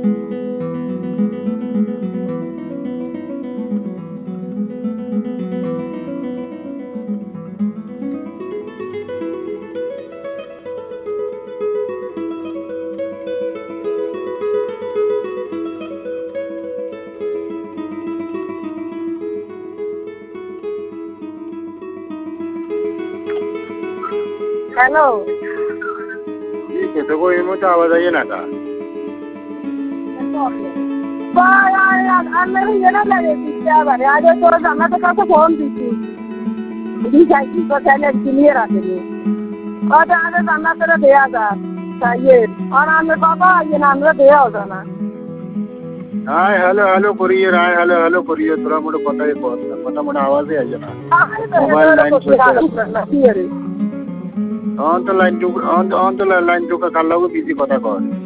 hello ठीक है, तो कोई मुझे आवाज आई ना का अंदर ये ना लगे क्या बारे आज तो जाना तो कैसे फोन दी थी ठीक है तो चले क्लियर आते हैं और आगे जाना तेरा दिया था चाहिए और हमें बाबा ये नाम रे दिया होता ना hi hello hello courier hi hello hello courier थोड़ा मोटा पता है पता मोटा आवाज ही आई ना mobile line on the line to ka kala ko busy kotha kor